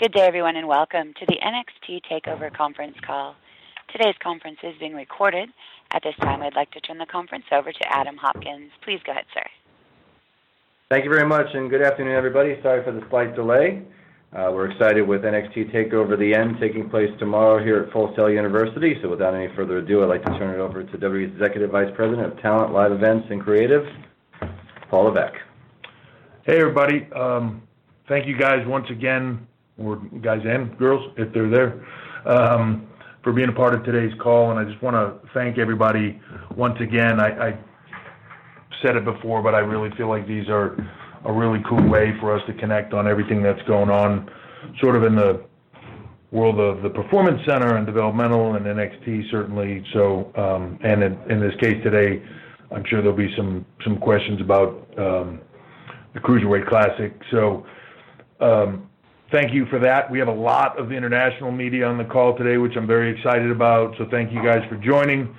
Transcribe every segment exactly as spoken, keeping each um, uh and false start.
Good day, everyone, and welcome to the N X T TakeOver conference call. Today's conference is being recorded. At this time, I'd like to turn the conference over to Adam Hopkins. Please go ahead, sir. Thank you very much, and good afternoon, everybody. Sorry for the slight delay. Uh, we're excited with N X T TakeOver The End taking place tomorrow here at Full Sail University. So without any further ado, I'd like to turn it over to W W E's Executive Vice President of Talent, Live Events, and Creative, Paul Levesque. Hey, everybody. Um, thank you guys once again, or guys and girls, if they're there, um, for being a part of today's call. And I just want to thank everybody once again. I, I said it before, but I really feel like these are a really cool way for us to connect on everything that's going on sort of in the world of the Performance Center and developmental and N X T, certainly. So, um, and in, in this case today, I'm sure there'll be some, some questions about um, the Cruiserweight Classic. So, um, thank you for that. We have a lot of international media on the call today, which I'm very excited about. So thank you guys for joining.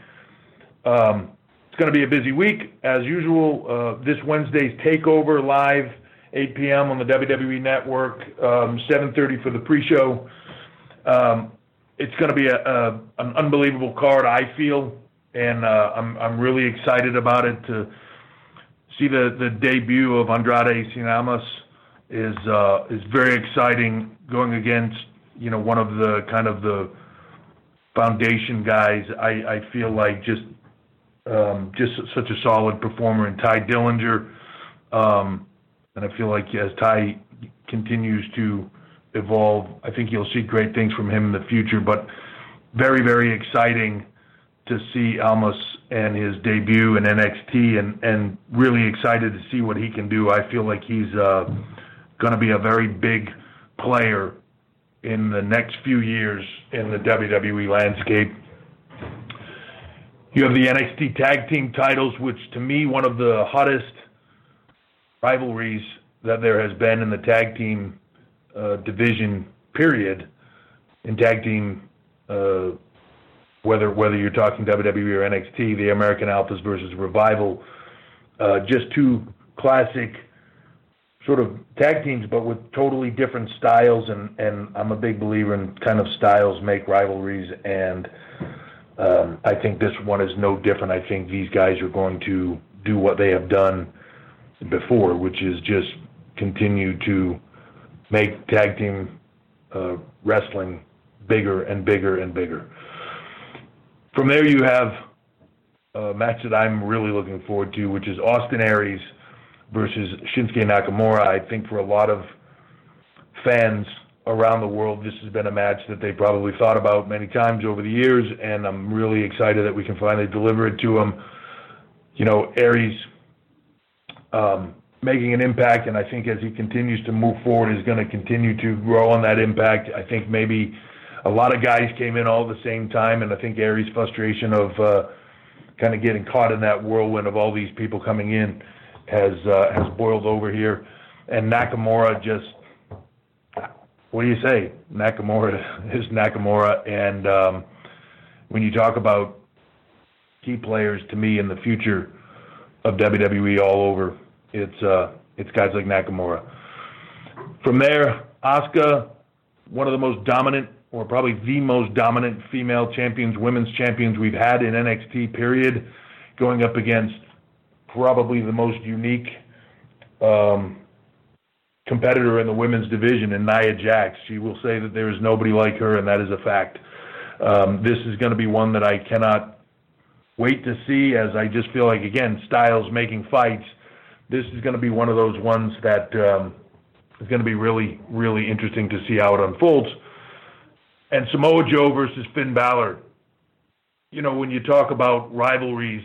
Um, it's going to be a busy week, as usual. Uh, this Wednesday's TakeOver live, eight p m on the W W E Network, um, seven thirty for the pre-show. Um, it's going to be a, a, an unbelievable card, I feel, and uh, I'm, I'm really excited about it. To see the, the debut of Andrade Cien Almas is uh, is very exciting, going against, you know, one of the kind of the foundation guys. I, I feel like just um, just such a solid performer in Ty Dillinger, um, and I feel like as Ty continues to evolve, I think you'll see great things from him in the future. But very, very exciting to see Almas and his debut in N X T, and, and really excited to see what he can do. I feel like he's uh, going to be a very big player in the next few years in the W W E landscape. You have the N X T Tag Team titles, which to me, one of the hottest rivalries that there has been in the tag team uh, division, period, in tag team, uh, whether whether you're talking W W E or N X T, the American Alphas versus Revival, uh, just two classic sort of tag teams, but with totally different styles, and, and I'm a big believer in kind of styles make rivalries, and um, I think this one is no different. I think these guys are going to do what they have done before, which is just continue to make tag team uh, wrestling bigger and bigger and bigger. From there, you have a match that I'm really looking forward to, which is Austin Aries versus Shinsuke Nakamura. I think for a lot of fans around the world, this has been a match that they probably thought about many times over the years, and I'm really excited that we can finally deliver it to them. You know, Aries um, making an impact, and I think as he continues to move forward, is going to continue to grow on that impact. I think maybe a lot of guys came in all at the same time, and I think Aries' frustration of uh, kind of getting caught in that whirlwind of all these people coming in has uh, has boiled over here. And Nakamura just, what do you say? Nakamura is Nakamura. And um, when you talk about key players to me in the future of W W E all over, it's uh, it's guys like Nakamura. From there, Asuka, one of the most dominant, or probably the most dominant female champions, women's champions we've had in N X T, period, going up against probably the most unique um, competitor in the women's division in Nia Jax. She will say that there is nobody like her, and that is a fact. Um, this is going to be one that I cannot wait to see, as I just feel like, again, styles making fights. This is going to be one of those ones that um, is going to be really, really interesting to see how it unfolds. And Samoa Joe versus Finn Balor. You know, when you talk about rivalries,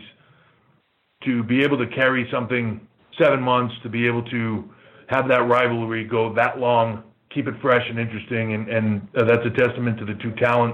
to be able to carry something seven months, to be able to have that rivalry go that long, keep it fresh and interesting, and, and uh, that's a testament to the two talent.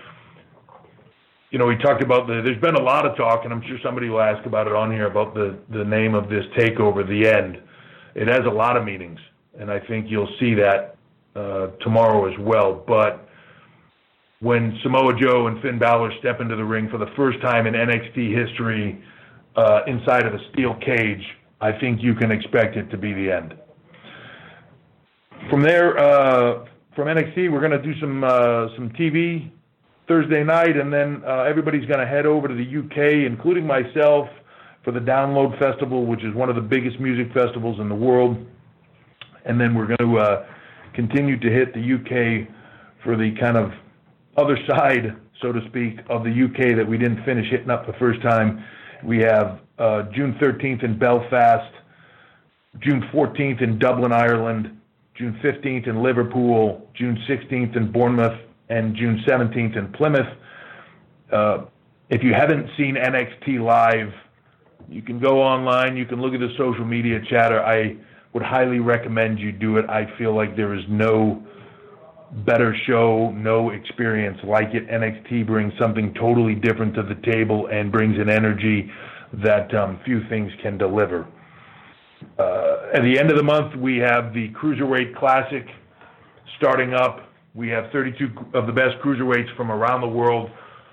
You know, we talked about the, there's been a lot of talk, and I'm sure somebody will ask about it on here, about the, the name of this takeover, The End. It has a lot of meanings, and I think you'll see that uh, tomorrow as well. But when Samoa Joe and Finn Balor step into the ring for the first time in N X T history, uh, inside of a steel cage, I think you can expect it to be the end. From there, uh, from N X T. We're going to do some uh, some T V Thursday night, and then uh, everybody's going to head over to the U K, including myself, for the Download Festival, which is one of the biggest music festivals in the world. And then we're going to uh, continue to hit the U K for the kind of other side, so to speak, of the U K that we didn't finish hitting up the first time. We have uh, June thirteenth in Belfast, June fourteenth in Dublin, Ireland, June fifteenth in Liverpool, June sixteenth in Bournemouth, and June seventeenth in Plymouth. Uh, if you haven't seen N X T live, you can go online, you can look at the social media chatter. I would highly recommend you do it. I feel like there is no better show, no experience like it. N X T brings something totally different to the table and brings an energy that um, few things can deliver. Uh, at the end of the month, we have the Cruiserweight Classic starting up. We have thirty-two of the best cruiserweights from around the world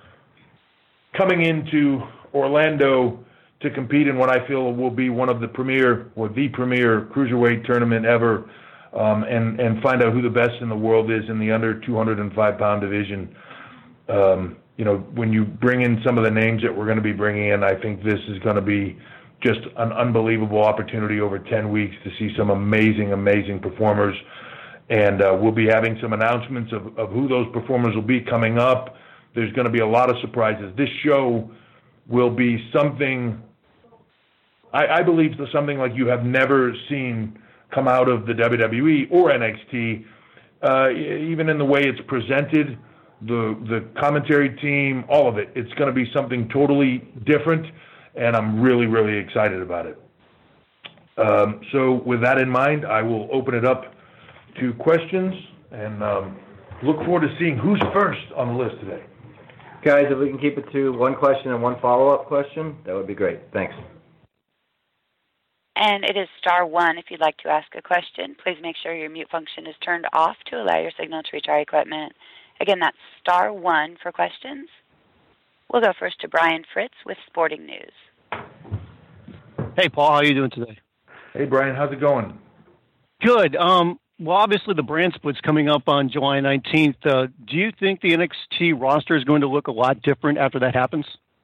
coming into Orlando to compete in what I feel will be one of the premier, or the premier cruiserweight tournament ever, um, and, and find out who the best in the world is in the under two hundred five pound division. Um, you know, when you bring in some of the names that we're going to be bringing in, I think this is going to be just an unbelievable opportunity over ten weeks to see some amazing, amazing performers. And uh, we'll be having some announcements of, of who those performers will be coming up. There's going to be a lot of surprises. This show will be something, I, I believe, something like you have never seen come out of the W W E or N X T, uh, even in the way it's presented, the the commentary team, all of it. It's going to be something totally different, and I'm really, really excited about it. Um, so with that in mind, I will open it up to questions, and um, look forward to seeing who's first on the list today. Guys, if we can keep it to one question and one follow-up question, that would be great. Thanks. And it is star one if you'd like to ask a question. Please make sure your mute function is turned off to allow your signal to reach our equipment. Again, that's star one for questions. We'll go first to Brian Fritz with Sporting News. Hey, Paul, how are you doing today? Hey, Brian, how's it going? Good. Um, well, obviously the brand split's coming up on July nineteenth. Uh, do you think the N X T roster is going to look a lot different after that happens?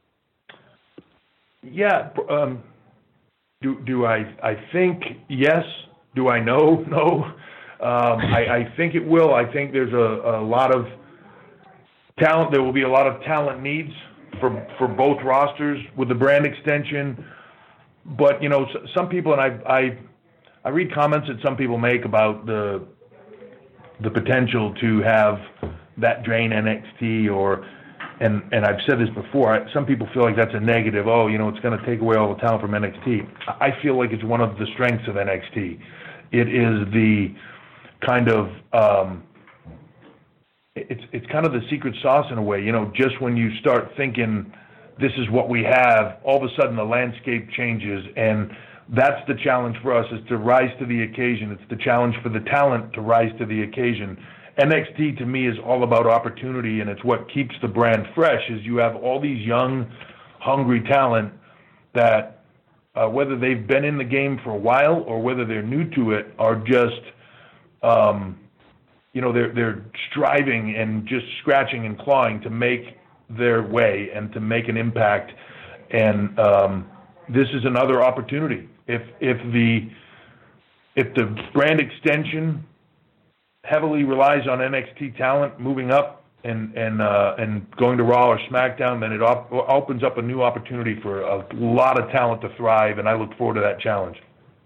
Yeah. Um, do do I? I think yes. Do I know? No. Um, I, I think it will. I think there's a, a lot of talent. There will be a lot of talent needs for for both rosters with the brand extension. But you know, some people, and I I I read comments that some people make about the the potential to have that drain N X T, or and and I've said this before. I, some people feel like that's a negative. Oh, you know, it's going to take away all the talent from N X T. I feel like it's one of the strengths of N X T. It is the kind of um, it's it's kind of the secret sauce in a way. You know, just when you start thinking this is what we have, all of a sudden the landscape changes, and that's the challenge for us, is to rise to the occasion. It's the challenge for the talent to rise to the occasion. N X T to me is all about opportunity, and it's what keeps the brand fresh. Is you have all these young, hungry talent that, uh, whether they've been in the game for a while or whether they're new to it, are just, um, you know, they're they're striving and just scratching and clawing to make their way and to make an impact. And um, this is another opportunity. If if the if the brand extension heavily relies on N X T talent moving up and and uh, and going to Raw or SmackDown, then it op- opens up a new opportunity for a lot of talent to thrive, and I look forward to that challenge.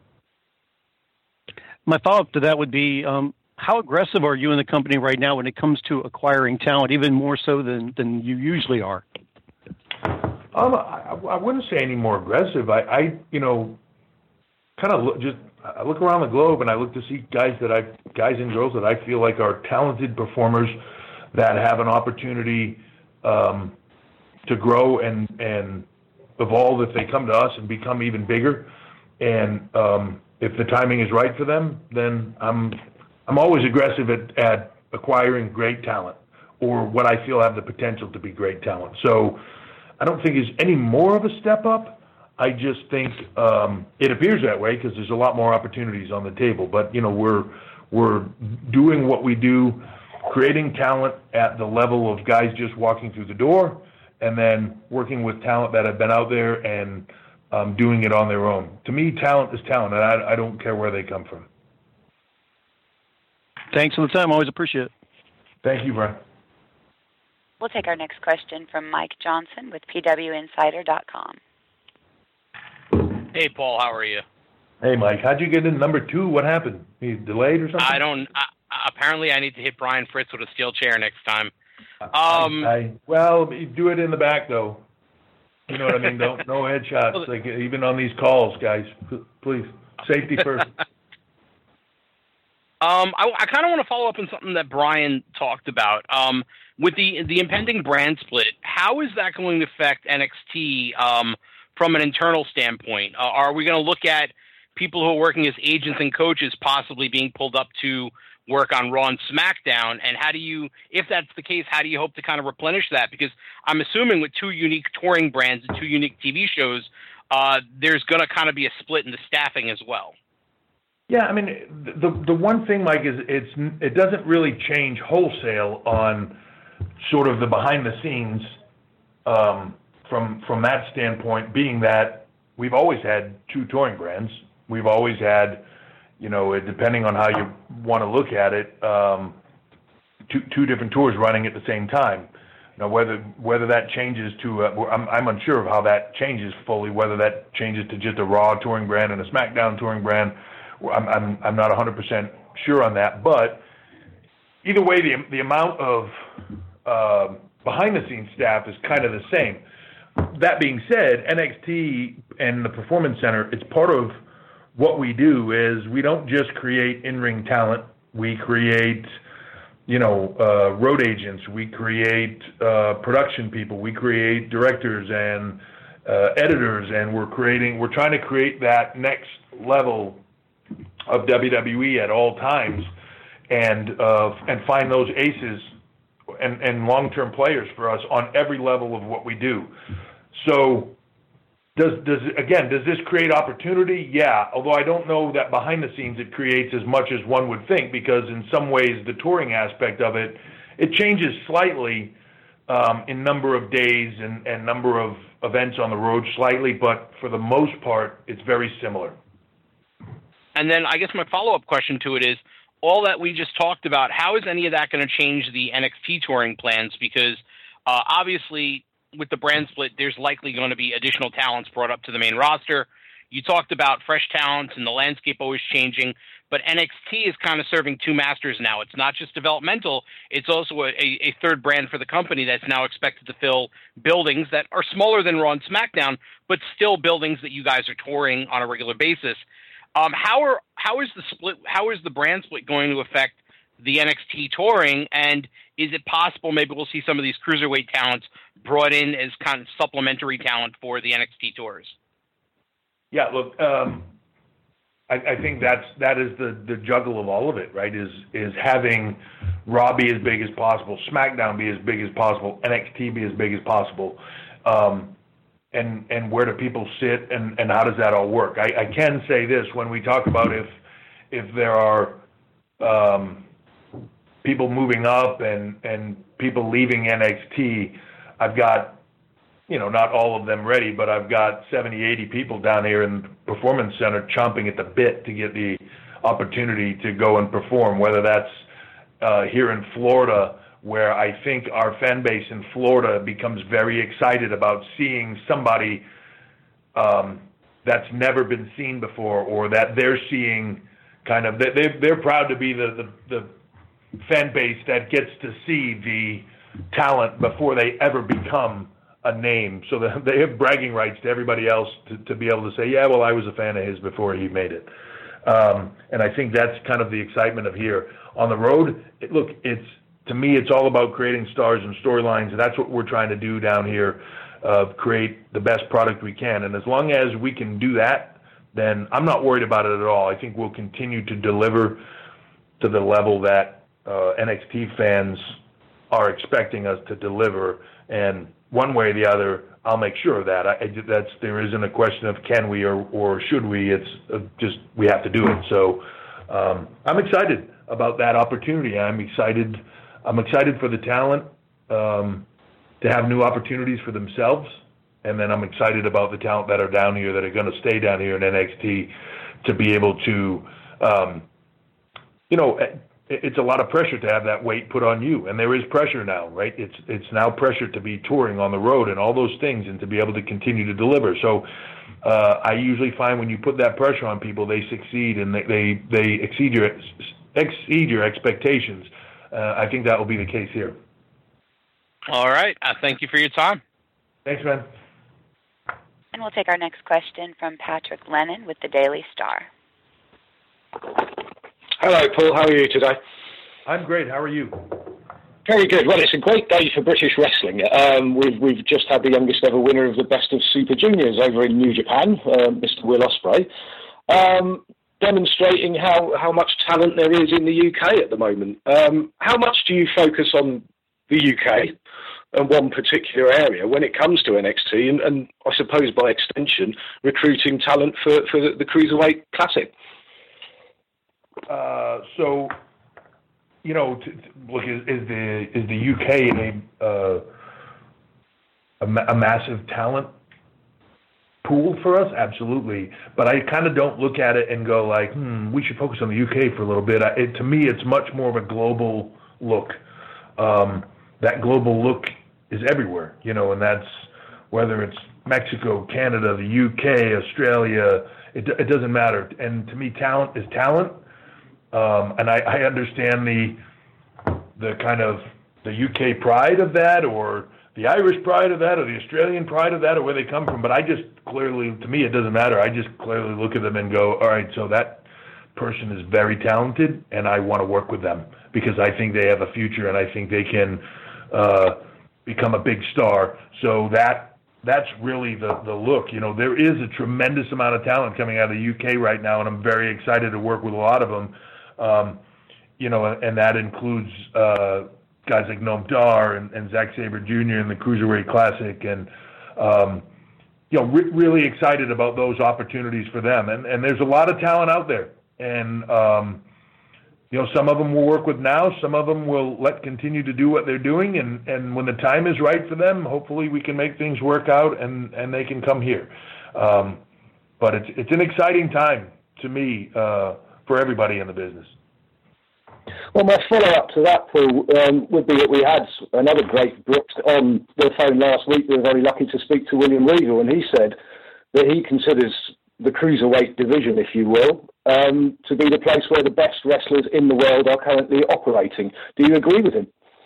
My follow-up to that would be, um, how aggressive are you in the company right now when it comes to acquiring talent, even more so than, than you usually are? Um, I, I wouldn't say any more aggressive. I, I you know, kind of look, just I look around the globe and I look to see guys that I, guys and girls that I feel like are talented performers that have an opportunity um, to grow and and evolve if they come to us and become even bigger. And um, if the timing is right for them, then I'm I'm always aggressive at, at acquiring great talent, or what I feel have the potential to be great talent. So I don't think it's any more of a step up. I just think um, it appears that way because there's a lot more opportunities on the table. But you know, we're we're doing what we do, creating talent at the level of guys just walking through the door, and then working with talent that have been out there and um, doing it on their own. To me, talent is talent, and I, I don't care where they come from. Thanks for the time. Always appreciate it. Thank you, Brian. We'll take our next question from Mike Johnson with P W Insider dot com. Hey, Paul, how are you? Hey, Mike, how'd you get in number two? What happened? You delayed or something? I don't. I, apparently, I need to hit Brian Fritz with a steel chair next time. I, Um, I, well, you do it in the back, though. You know what I mean? Don't no headshots. Like even on these calls, guys. Please, safety first. Um, I, I kind of want to follow up on something that Brian talked about. Um, with the the impending brand split, how is that going to affect N X T um, from an internal standpoint? Uh, are we going to look at people who are working as agents and coaches possibly being pulled up to work on Raw and SmackDown? And how do you, if that's the case, how do you hope to kind of replenish that? Because I'm assuming with two unique touring brands and two unique T V shows, uh, there's going to kind of be a split in the staffing as well. Yeah, I mean, the the one thing, Mike, is it's it doesn't really change wholesale on sort of the behind the scenes um, from from that standpoint, being that we've always had two touring brands. We've always had, you know, depending on how you want to look at it, um, two two different tours running at the same time. You know, whether whether that changes to, uh, I'm I'm unsure of how that changes fully. Whether that changes to just a Raw touring brand and a SmackDown touring brand. I'm, I'm, I'm not one hundred percent sure on that, but either way, the, the amount of uh, behind-the-scenes staff is kind of the same. That being said, N X T and the Performance Center, it's part of what we do is we don't just create in-ring talent. We create, you know, uh, road agents. We create uh, production people. We create directors and uh, editors, and we're creating, we're trying to create that next level of W W E at all times, and uh, and find those aces and, and long-term players for us on every level of what we do. So, does does again does this create opportunity? Yeah. Although I don't know that behind the scenes it creates as much as one would think, because in some ways the touring aspect of it it changes slightly um, in number of days and, and number of events on the road slightly, but for the most part it's very similar. And then I guess my follow-up question to it is, all that we just talked about, how is any of that going to change the N X T touring plans? Because uh, obviously with the brand split, there's likely going to be additional talents brought up to the main roster. You talked about fresh talents and the landscape always changing, but N X T is kind of serving two masters now. It's not just developmental, it's also a, a third brand for the company that's now expected to fill buildings that are smaller than Raw and SmackDown, but still buildings that you guys are touring on a regular basis. Um, how are how is the split? How is the brand split going to affect the N X T touring? And is it possible maybe we'll see some of these cruiserweight talents brought in as kind of supplementary talent for the N X T tours? Yeah, look, um, I, I think that's that is the, the juggle of all of it, right? Is is having Raw be as big as possible, SmackDown be as big as possible, N X T be as big as possible. Um, And, and where do people sit, and, and how does that all work? I, I can say this, when we talk about if if there are um, people moving up and, and people leaving N X T, I've got, you know, not all of them ready, but I've got seventy, eighty people down here in the Performance Center chomping at the bit to get the opportunity to go and perform, whether that's uh, here in Florida, where I think our fan base in Florida becomes very excited about seeing somebody um, that's never been seen before, or that they're seeing kind of, they, they're proud to be the, the, the fan base that gets to see the talent before they ever become a name. So that they have bragging rights to everybody else to, to be able to say, yeah, well, I was a fan of his before he made it. Um, and I think that's kind of the excitement of here. On the road, it, look, it's, to me, it's all about creating stars and storylines. That's what we're trying to do down here, uh, create the best product we can. And as long as we can do that, then I'm not worried about it at all. I think we'll continue to deliver to the level that uh, N X T fans are expecting us to deliver. And one way or the other, I'll make sure of that. I, that's, there isn't a question of can we or, or should we. It's uh, just we have to do it. So um, I'm excited. about that opportunity. I'm excited. I'm excited for the talent um, to have new opportunities for themselves, and then I'm excited about the talent that are down here that are going to stay down here in N X T to be able to, um, you know. It's a lot of pressure to have that weight put on you, and there is pressure now, right? It's it's now pressure to be touring on the road and all those things, and to be able to continue to deliver. So, uh, I usually find when you put that pressure on people, they succeed and they they, they exceed your exceed your expectations. Uh, I think that will be the case here. All right. I thank you for your time. Thanks, man. And we'll take our next question from Patrick Lennon with the Daily Star. Hello, Paul. How are you today? I'm great. How are you? Very good. Well, it's a great day for British wrestling. Um, we've we've just had the youngest ever winner of the Best of Super Juniors over in New Japan, uh, Mister Will Ospreay, um, demonstrating how, how much talent there is in the U K at the moment. Um, how much do you focus on the U K and one particular area when it comes to N X T, and, and I suppose by extension recruiting talent for, for the, the Cruiserweight Classic? Uh, so, you know, t- t- look, is, is the is the U K a uh, a, ma- a massive talent pool for us? Absolutely, but I kind of don't look at it and go like, hmm, we should focus on the U K for a little bit. I, it, to me, it's much more of a global look. Um, that global look is everywhere, you know, and that's whether it's Mexico, Canada, the U K, Australia. It, it doesn't matter. And to me, talent is talent. Um, and I, I understand the the kind of the U K pride of that, or the Irish pride of that, or the Australian pride of that, or where they come from. But I just clearly, to me, it doesn't matter. I just clearly look at them and go, all right, so that person is very talented, and I want to work with them because I think they have a future, and I think they can uh, become a big star. So that that's really the, the look. You know, there is a tremendous amount of talent coming out of the U K right now, and I'm very excited to work with a lot of them. Um, you know, and that includes uh, guys like Noam Dar and, and Zack Sabre Junior in the Cruiserweight Classic, and um, you know, re- really excited about those opportunities for them. And, and there's a lot of talent out there, and um, you know, some of them we'll work with now, some of them will let continue to do what they're doing, and, and when the time is right for them, hopefully we can make things work out, and, and they can come here. Um, but it's it's an exciting time to me. Uh, for everybody in the business. Well, my follow-up to that, Paul, um, would be that we had another great Brooks on the phone last week. We were very lucky to speak to William Regal, and he said that he considers the Cruiserweight division, if you will, um, to be the place where the best wrestlers in the world are currently operating. Do you agree with him?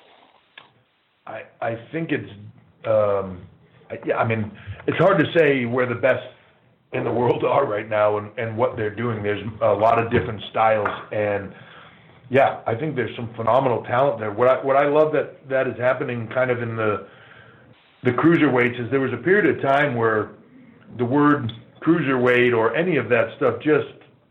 I, I think it's, um, I, yeah, I mean, it's hard to say where the best in the world are right now, and, and what they're doing. There's a lot of different styles, and yeah, I think there's some phenomenal talent there. What I, what I love that that is happening kind of in the the cruiserweights is there was a period of time where the word cruiserweight or any of that stuff just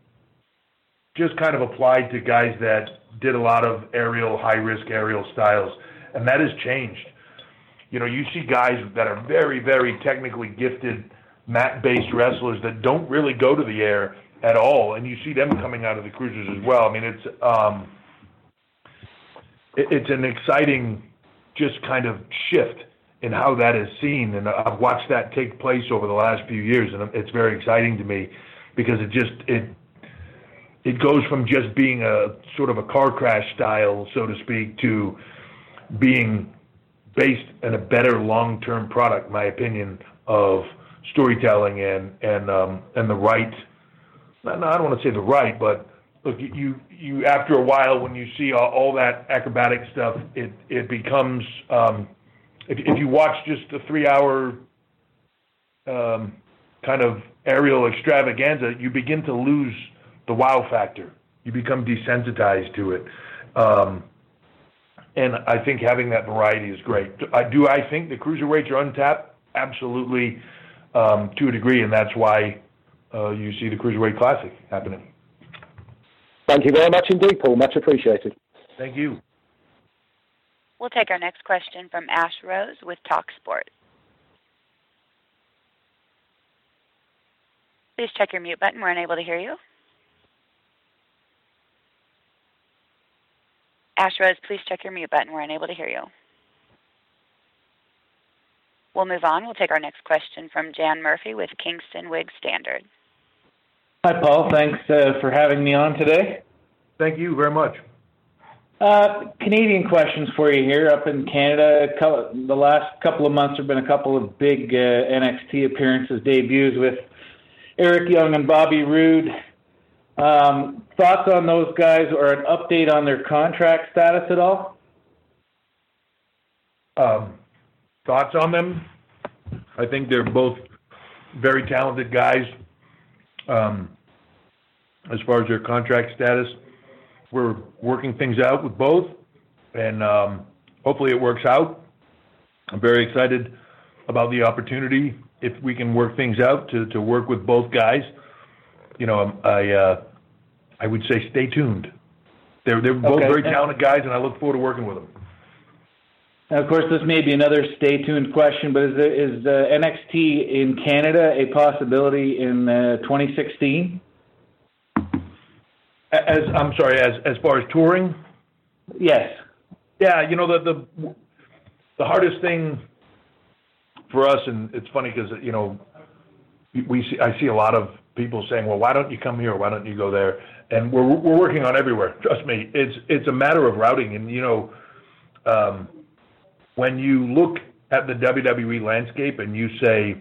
just kind of applied to guys that did a lot of aerial, high risk aerial styles, and that has changed. You know, you see guys that are very, very technically gifted mat-based wrestlers that don't really go to the air at all, and you see them coming out of the cruisers as well. I mean, it's um, it, it's an exciting just kind of shift in how that is seen, and I've watched that take place over the last few years, and it's very exciting to me because it just it it goes from just being a sort of a car crash style, so to speak, to being based in a better long-term product, my opinion, of storytelling and and um, and the right. No, I don't want to say the right, but look, you you after a while when you see all, all that acrobatic stuff, it it becomes um, if if you watch just a three-hour um, kind of aerial extravaganza, you begin to lose the wow factor. You become desensitized to it, um, and I think having that variety is great. I do. I think the cruiserweights are untapped, absolutely. Um, to a degree, and that's why uh, you see the Cruiserweight Classic happening. Thank you very much indeed, Paul. Much appreciated. Thank you. We'll take our next question from Ash Rose with TalkSport. Please check your mute button. We're unable to hear you. Ash Rose, please check your mute button. We're unable to hear you. We'll move on. We'll take our next question from Jan Murphy with Kingston Whig Standard. Hi, Paul. Thanks uh, for having me on today. Thank you very much. Uh, Canadian questions for you here. Up in Canada, the last couple of months there have been a couple of big uh, N X T appearances, debuts with Eric Young and Bobby Roode. Um, thoughts on those guys or an update on their contract status at all? Um, thoughts on them? I think they're both very talented guys. Um, as far as their contract status, we're working things out with both, and um, hopefully it works out. I'm very excited about the opportunity, if we can work things out, to, to work with both guys. You know, I uh, I would say stay tuned. They're they're both Okay. very talented guys, and I look forward to working with them. Now, of course, this may be another stay tuned question, but is, there, is uh, N X T in Canada a possibility in uh, twenty sixteen? As I'm sorry, as as far as touring, Yes. yeah, you know the the the hardest thing for us, and it's funny because you know we see I see a lot of people saying, well, why don't you come here? Why don't you go there? And we're we're working on everywhere. Trust me, it's it's a matter of routing, and you know. Um, When you look at the W W E landscape and you say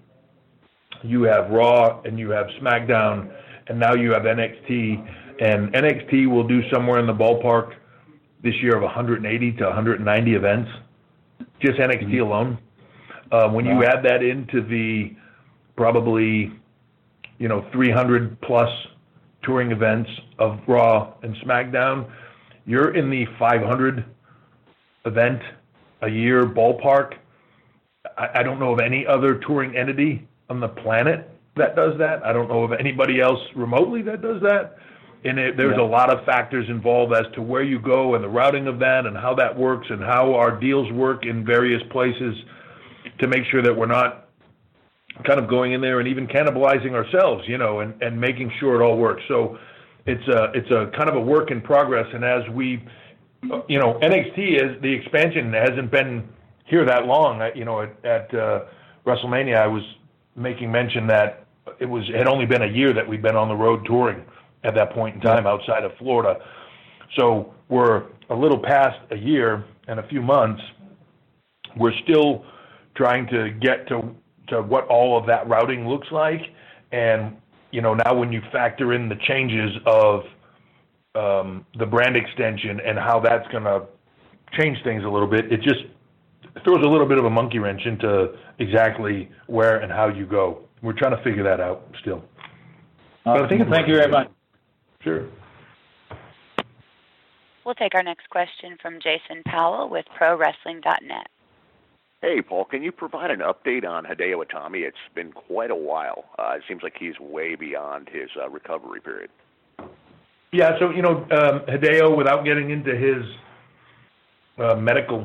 you have Raw and you have SmackDown and now you have N X T, and N X T will do somewhere in the ballpark this year of one hundred eighty to one hundred ninety events, just N X T alone. Uh, when you add that into the probably, you know, three hundred plus touring events of Raw and SmackDown, you're in the five hundred event a year ballpark. I, I don't know of any other touring entity on the planet that does that. I don't know of anybody else remotely that does that. And it, there's yeah. a lot of factors involved as to where you go and the routing of that and how that works and how our deals work in various places to make sure that we're not kind of going in there and even cannibalizing ourselves, you know, and, and making sure it all works. So it's a, it's a kind of a work in progress. And as we, you know, N X T is, the expansion hasn't been here that long. I, you know, at, at uh, WrestleMania, I was making mention that it was had only been a year that we'd been on the road touring at that point in time outside of Florida. So we're a little past a year and a few months. We're still trying to get to to what all of that routing looks like. And, you know, now when you factor in the changes of um, the brand extension and how that's going to change things a little bit, it just throws a little bit of a monkey wrench into exactly where and how you go. We're trying to figure that out still. Uh, but I think thank you very much. Sure. We'll take our next question from Jason Powell with Pro Wrestling dot net. Hey, Paul, can you provide an update on Hideo Itami? It's been quite a while. Uh, it seems like he's way beyond his uh, recovery period. Yeah, so, you know, um, Hideo, without getting into his uh, medical,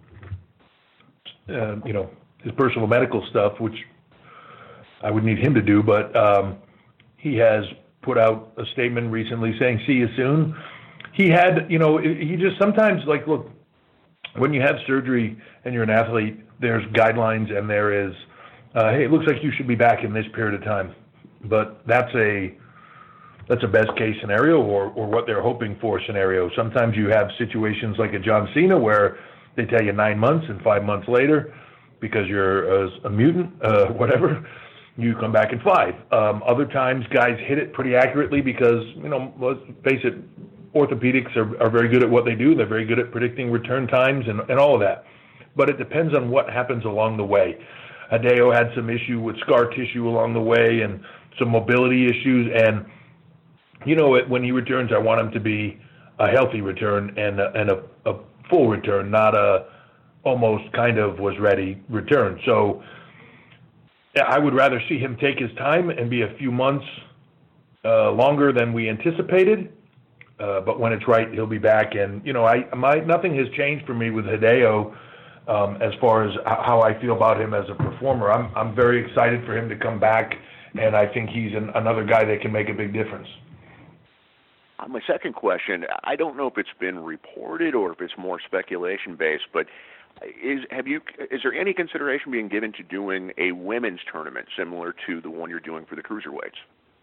uh, you know, his personal medical stuff, which I would need him to do, but um, he has put out a statement recently saying, see you soon. He had, you know, he just sometimes, like, look, when you have surgery and you're an athlete, there's guidelines and there is, uh, hey, it looks like you should be back in this period of time. But that's a that's a best case scenario or, or what they're hoping for scenario. Sometimes you have situations like a John Cena where they tell you nine months and five months later, because you're a, a mutant, uh, whatever, you come back in five. Um, other times guys hit it pretty accurately because, you know, let's face it, orthopedics are, are very good at what they do. They're very good at predicting return times and, and all of that. But it depends on what happens along the way. Hideo had some issue with scar tissue along the way and some mobility issues. And, you know, when he returns, I want him to be a healthy return and a, and a, a full return, not a almost kind of was ready return. So I would rather see him take his time and be a few months uh, longer than we anticipated. Uh, but when it's right, he'll be back. And, you know, I my nothing has changed for me with Hideo um, as far as how I feel about him as a performer. I'm I'm very excited for him to come back, and I think he's an, another guy that can make a big difference. Uh, my second question, I don't know if it's been reported or if it's more speculation based, but is have you is there any consideration being given to doing a women's tournament similar to the one you're doing for the cruiserweights?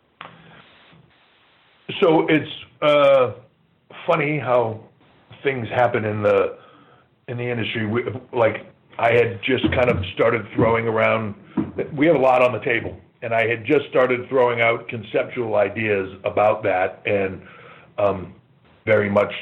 So it's uh, funny how things happen in the in the industry. We, like I had just kind of started throwing around. We have a lot on the table, and I had just started throwing out conceptual ideas about that, and um, very much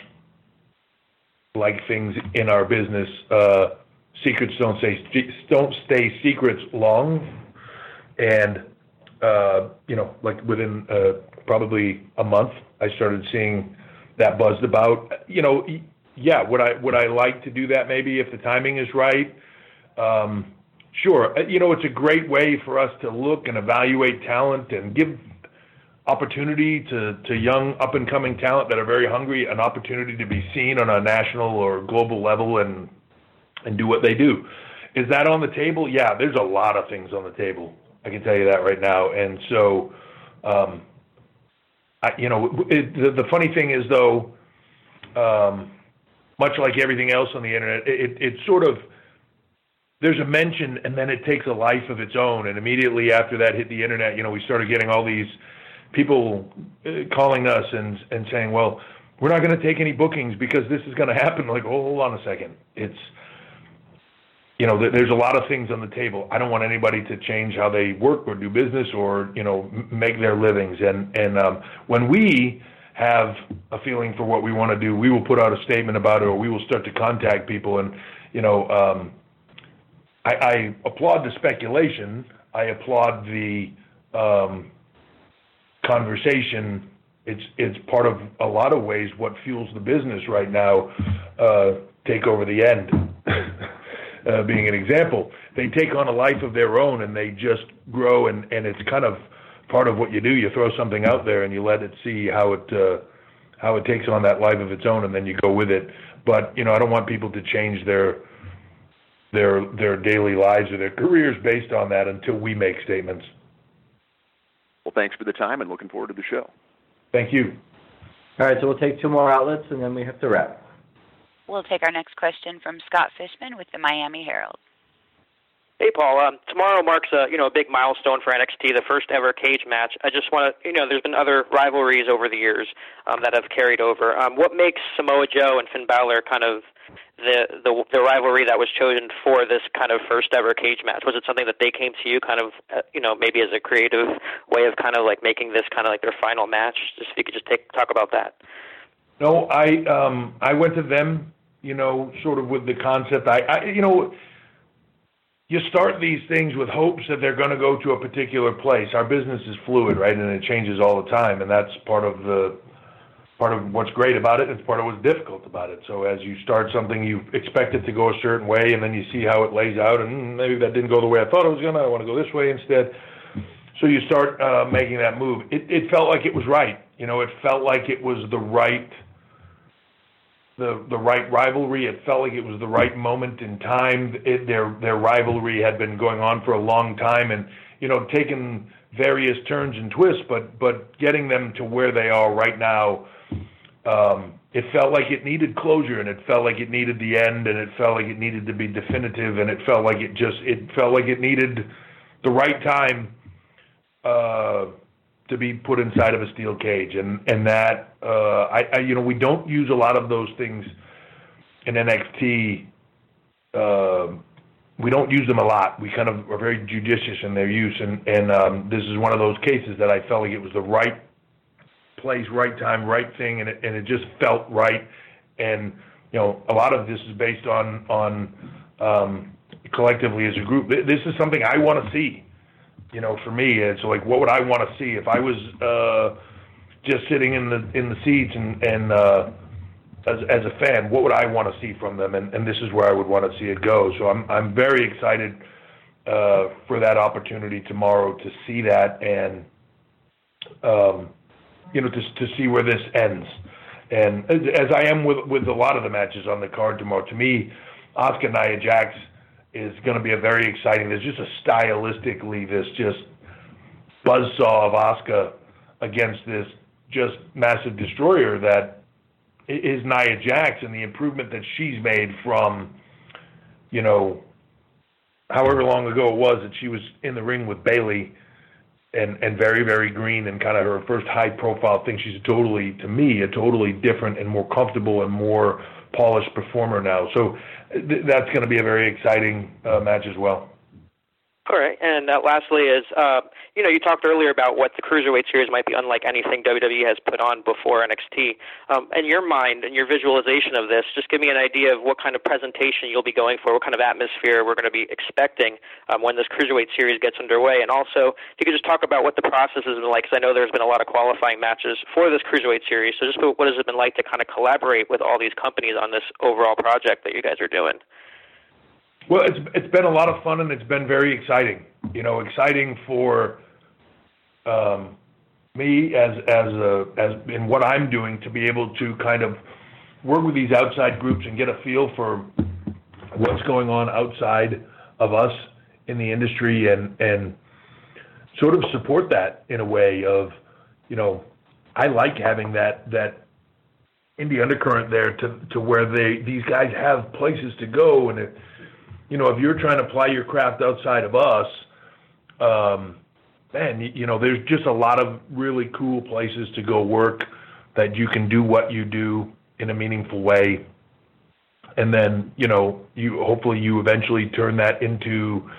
like things in our business, uh, secrets don't stay don't stay secrets long, and uh, you know, like within uh, probably a month, I started seeing that buzzed about. You know, yeah, would I would I like to do that maybe if the timing is right? Um, sure. You know, it's a great way for us to look and evaluate talent and give opportunity to, to young up-and-coming talent that are very hungry, an opportunity to be seen on a national or global level and and do what they do. Is that on the table? Yeah, there's a lot of things on the table. I can tell you that right now. And so, um, I, you know, it, the, the funny thing is, though, um, much like everything else on the internet, it, it, it sort of, there's a mention and then it takes a life of its own. And immediately after that hit the internet, you know, we started getting all these people calling us and and saying, well, we're not going to take any bookings because this is going to happen. Like, oh, hold on a second. It's, you know, there's a lot of things on the table. I don't want anybody to change how they work or do business or, you know, make their livings. And, and um, when we have a feeling for what we want to do, we will put out a statement about it, or we will start to contact people. And, you know, um, I, I applaud the speculation. I applaud the um, conversation. It's it's part of a lot of ways what fuels the business right now. Uh, take over the end, uh, being an example. They take on a life of their own and they just grow, and, and it's kind of part of what you do. You throw something out there and you let it see how it uh, how it takes on that life of its own, and then you go with it. But you know, I don't want people to change their their their daily lives or their careers based on that until we make statements. Well, thanks for the time and looking forward to the show. Thank you. All right, so we'll take two more outlets and then we have to wrap. We'll take our next question from Scott Fishman with the Miami Herald. Hey, Paul. Um, tomorrow marks a you know a big milestone for N X T, the first ever cage match. I just want to you know there's been other rivalries over the years um, that have carried over. Um, what makes Samoa Joe and Finn Balor kind of the, the the rivalry that was chosen for this kind of first ever cage match? Was it something that they came to you kind of uh, you know maybe as a creative way of kind of like making this kind of like their final match? Just if you could just take talk about that. No, I um, I went to them, you know, sort of with the concept. I, I you know. You start these things with hopes that they're going to go to a particular place. Our business is fluid, right, and it changes all the time, and that's part of the part of what's great about it. It's part of what's difficult about it. So as you start something, you expect it to go a certain way, and then you see how it lays out, and maybe that didn't go the way I thought it was going to. I want to go this way instead. So you start uh, making that move. It, it felt like it was right. You know, it felt like it was the right. The, the right rivalry. It felt like it was the right moment in time. It, their their rivalry had been going on for a long time, and you know, taking various turns and twists, but but getting them to where they are right now. Um, it felt like it needed closure, and it felt like it needed the end, and it felt like it needed to be definitive, and it felt like it just it felt like it needed the right time uh, to be put inside of a steel cage, and and that. Uh, I, I, you know, we don't use a lot of those things in N X T. Uh, we don't use them a lot. We kind of are very judicious in their use, and and um, this is one of those cases that I felt like it was the right place, right time, right thing, and it and it just felt right. And you know, a lot of this is based on on um, collectively as a group. This is something I want to see. You know, for me, it's like, what would I want to see if I was. Uh, just sitting in the in the seats and and uh, as as a fan, what would I want to see from them? And, and this is where I would want to see it go. So I'm I'm very excited uh, for that opportunity tomorrow to see that and um, you know to to see where this ends. And as I am with with a lot of the matches on the card tomorrow, to me, Asuka Nia Jax is going to be a very exciting. There's just a stylistically this just buzzsaw of Asuka against this just massive destroyer that is Nia Jax, and the improvement that she's made from, you know, however long ago it was that she was in the ring with Bayley and, and very, very green and kind of her first high-profile thing. She's a totally, to me, a totally different and more comfortable and more polished performer now. So th- that's going to be a very exciting uh, match as well. All right, and uh, lastly is, uh, you know, you talked earlier about what the Cruiserweight Series might be unlike anything W W E has put on before N X T. Um, in your mind and your visualization of this, just give me an idea of what kind of presentation you'll be going for, what kind of atmosphere we're going to be expecting um, when this Cruiserweight Series gets underway. And also, if you could just talk about what the process has been like, because I know there's been a lot of qualifying matches for this Cruiserweight Series. So just what has it been like to kind of collaborate with all these companies on this overall project that you guys are doing? Well, it's it's been a lot of fun, and it's been very exciting. You know, exciting for um, me as as a, as in what I'm doing to be able to kind of work with these outside groups and get a feel for what's going on outside of us in the industry, and and sort of support that in a way of, you know, I like having that that indie undercurrent there to to where they these guys have places to go, and it. You know, if you're trying to apply your craft outside of us, um, man, you, you know, there's just a lot of really cool places to go work that you can do what you do in a meaningful way. And then, you know, you hopefully you eventually turn that into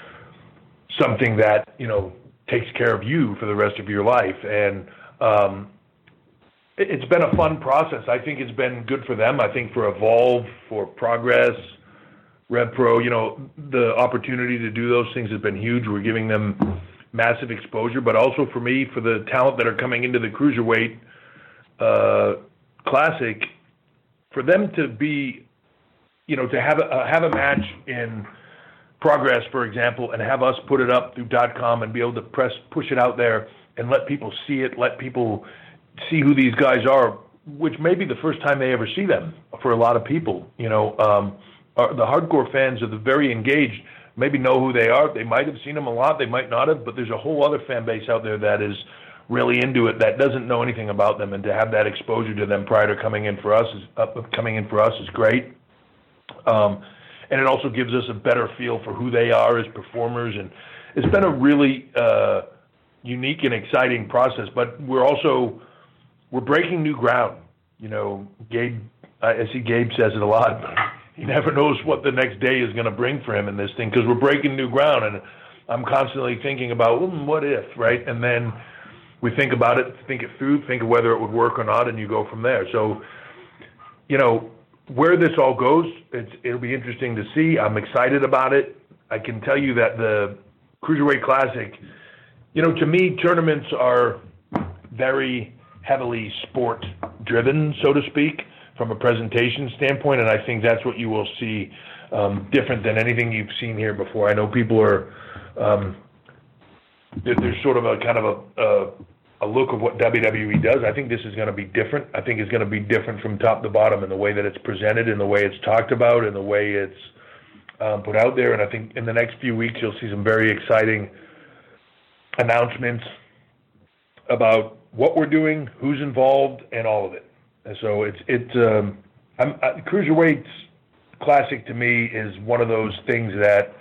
something that, you know, takes care of you for the rest of your life. And um, it, it's been a fun process. I think it's been good for them. I think for Evolve, for Progress, RevPro, you know, the opportunity to do those things has been huge. We're giving them massive exposure, but also for me, for the talent that are coming into the Cruiserweight uh, Classic, for them to be, you know, to have a, uh, have a match in Progress, for example, and have us put it up through .com and be able to press push it out there and let people see it, let people see who these guys are, which may be the first time they ever see them for a lot of people, you know. Um, Are the hardcore fans are the very engaged, maybe know who they are. They might have seen them a lot, they might not have, but there's a whole other fan base out there that is really into it, that doesn't know anything about them, and to have that exposure to them prior to coming in for us is uh, coming in for us is great. Um, and it also gives us a better feel for who they are as performers, and it's been a really uh, unique and exciting process. But we're also we're breaking new ground. You know, Gabe, I see Gabe says it a lot. But he never knows what the next day is going to bring for him in this thing, because we're breaking new ground, and I'm constantly thinking about, mm, what if, right? And then we think about it, think it through, think of whether it would work or not, and you go from there. So, you know, where this all goes, it's, it'll be interesting to see. I'm excited about it. I can tell you that the Cruiserweight Classic, you know, to me, tournaments are very heavily sport-driven, so to speak, from a presentation standpoint, and I think that's what you will see um, different than anything you've seen here before. I know people are, um, there, there's sort of a kind of a, a, a look of what W W E does. I think this is going to be different. I think it's going to be different from top to bottom in the way that it's presented, in the way it's talked about, in the way it's um, put out there, and I think in the next few weeks you'll see some very exciting announcements about what we're doing, who's involved, and all of it. And so it's it's um, I'm, uh, Cruiserweight Classic to me is one of those things that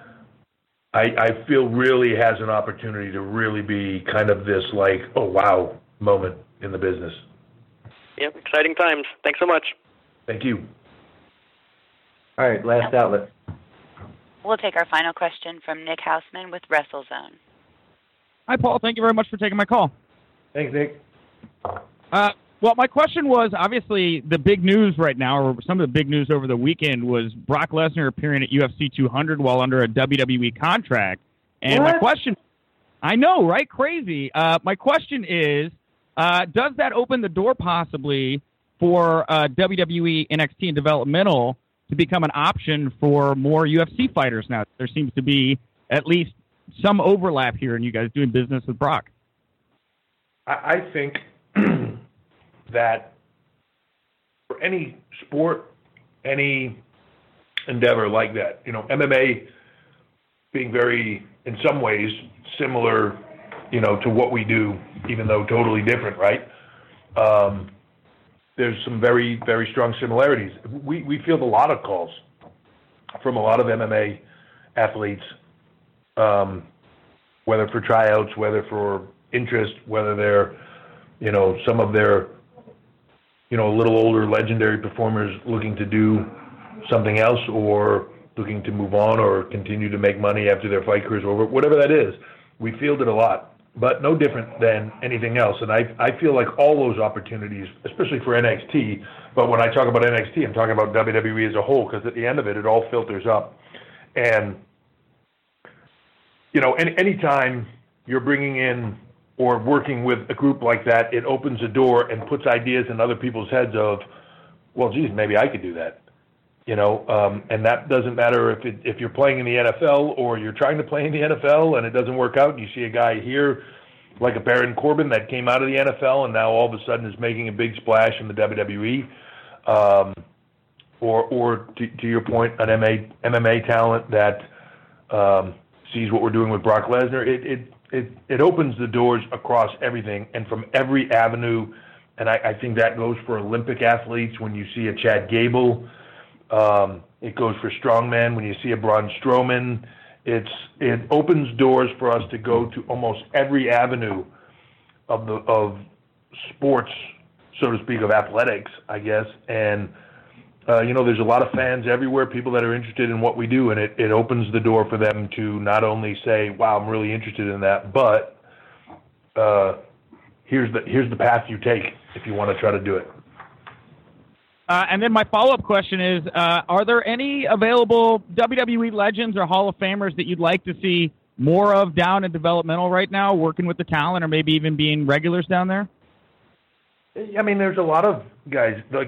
I, I feel really has an opportunity to really be kind of this like, oh wow moment in the business. Yep, exciting times. Thanks so much. Thank you. All right, last outlet. We'll take our final question from Nick Hausman with WrestleZone. Hi, Paul. Thank you very much for taking my call. Thanks, Nick. Uh, Well, my question was, obviously, the big news right now, or some of the big news over the weekend, was Brock Lesnar appearing at U F C two hundred while under a W W E contract. And what? my question, I know, right? Crazy. Uh, my question is, uh, does that open the door possibly for uh, W W E, N X T, and developmental to become an option for more U F C fighters now? There seems to be at least some overlap here in you guys doing business with Brock. I, I think that for any sport, any endeavor like that, you know, M M A being very, in some ways, similar, you know, to what we do, even though totally different, right? um, there's some very, very strong similarities. We, we field a lot of calls from a lot of M M A athletes, um, whether for tryouts, whether for interest, whether they're, you know, some of their, you know, a little older legendary performers looking to do something else or looking to move on or continue to make money after their fight careers over, whatever that is. We fielded a lot, but no different than anything else. And I, I feel like all those opportunities, especially for N X T, but when I talk about N X T, I'm talking about W W E as a whole, because at the end of it, it all filters up. And, you know, any anytime you're bringing in or working with a group like that, it opens a door and puts ideas in other people's heads of, well, geez, maybe I could do that. You know, um, and that doesn't matter if it, if you're playing in the N F L or you're trying to play in the N F L and it doesn't work out. You see a guy here like a Baron Corbin that came out of the N F L and now all of a sudden is making a big splash in the W W E. Um, or, or to, to your point, an M M A talent that um, sees what we're doing with Brock Lesnar. It, it it it opens the doors across everything and from every avenue. And I, I think that goes for Olympic athletes when you see a Chad Gable. Um, it goes for strongmen when you see a Braun Strowman. It's it opens doors for us to go to almost every avenue of the of sports, so to speak, of athletics, I guess. And uh, you know, there's a lot of fans everywhere, people that are interested in what we do, and it, it opens the door for them to not only say, "Wow, I'm really interested in that," but uh, here's the here's the path you take if you want to try to do it. Uh, and then my follow-up question is, uh, are there any available W W E legends or Hall of Famers that you'd like to see more of down in developmental right now, working with the talent or maybe even being regulars down there? I mean, there's a lot of guys. Like,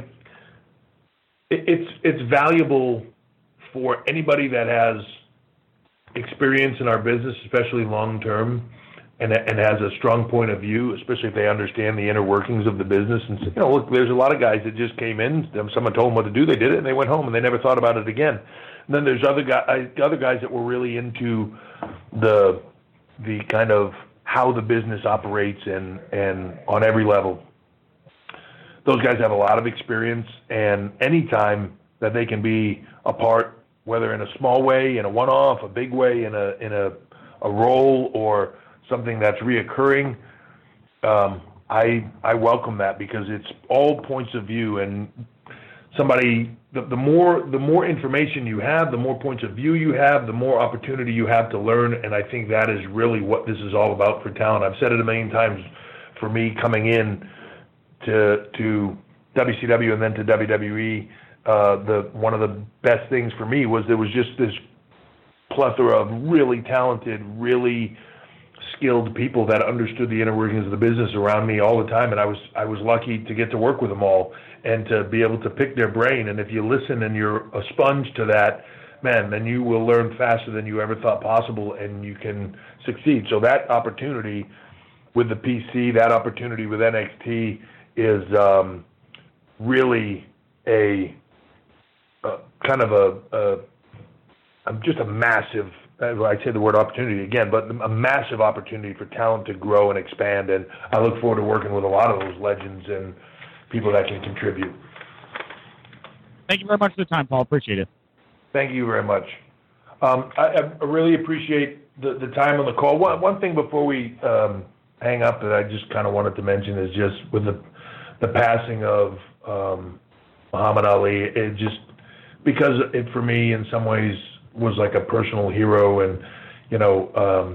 it, it's it's valuable for anybody that has experience in our business, especially long-term, and and has a strong point of view, especially if they understand the inner workings of the business. And, you know, look, there's a lot of guys that just came in, someone told them what to do, they did it, and they went home, and they never thought about it again. And then there's other guys, other guys that were really into the the kind of how the business operates and, and on every level. Those guys have a lot of experience, and any time that they can be a part, whether in a small way, in a one-off, a big way, in a in a, a role, or something that's reoccurring, um, I I welcome that, because it's all points of view, and somebody the, the more the more information you have, the more points of view you have, the more opportunity you have to learn, and I think that is really what this is all about for talent. I've said it a million times. For me, coming in to to W C W and then to W W E, uh, the one of the best things for me was there was just this plethora of really talented, really skilled people that understood the inner workings of the business around me all the time, and I was I was lucky to get to work with them all and to be able to pick their brain. And if you listen and you're a sponge to that, man, then you will learn faster than you ever thought possible, and you can succeed. So that opportunity with the P C, that opportunity with N X T is um, really a, a kind of a, a just a massive, I say the word opportunity again, but a massive opportunity for talent to grow and expand. And I look forward to working with a lot of those legends and people that can contribute. Thank you very much for the time, Paul. Appreciate it. Thank you very much. Um, I, I really appreciate the, the time on the call. One, one thing before we um, hang up that I just kind of wanted to mention is just with the the passing of um, Muhammad Ali, it just, because it for me in some ways was like a personal hero, and you know, um,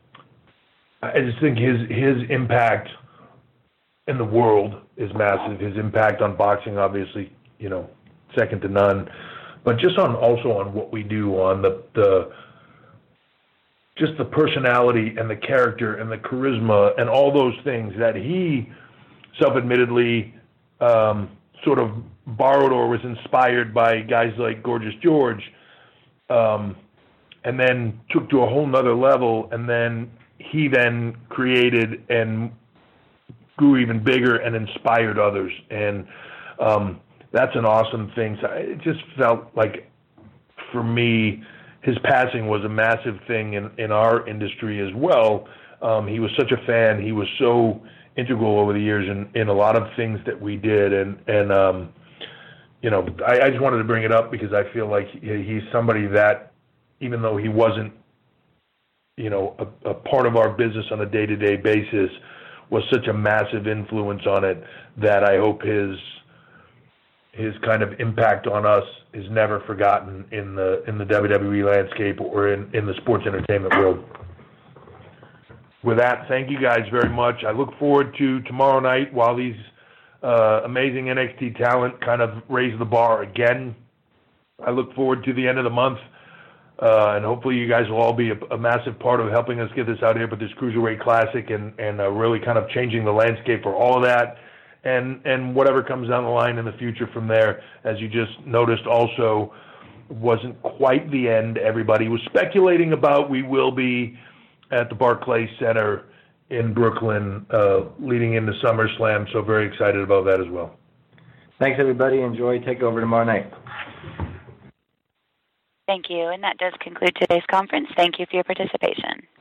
I just think his his impact in the world is massive. His impact on boxing, obviously, you know, second to none. But just on also on what we do, on the the just the personality and the character and the charisma and all those things that he self-admittedly um, sort of borrowed or was inspired by guys like Gorgeous George. Um, and then took to a whole nother level, and then he then created and grew even bigger and inspired others. And um, that's an awesome thing. So it just felt like, for me, his passing was a massive thing in, in our industry as well. Um, he was such a fan. He was so integral over the years in, in a lot of things that we did. And, and um, you know, I, I just wanted to bring it up because I feel like he, he's somebody that, even though he wasn't, you know, a, a part of our business on a day-to-day basis, was such a massive influence on it that I hope his his kind of impact on us is never forgotten in the in the W W E landscape or in, in the sports entertainment world. With that, thank you guys very much. I look forward to tomorrow night while these uh, amazing N X T talent kind of raise the bar again. I look forward to the end of the month, uh, and hopefully you guys will all be a, a massive part of helping us get this out here, but this Cruiserweight Classic and, and uh, really kind of changing the landscape for all of that. And and whatever comes down the line in the future from there, as you just noticed also, wasn't quite the end. Everybody was speculating about we will be at the Barclays Center in Brooklyn uh, leading into SummerSlam, so very excited about that as well. Thanks, everybody. Enjoy TakeOver tomorrow night. Thank you, and that does conclude today's conference. Thank you for your participation.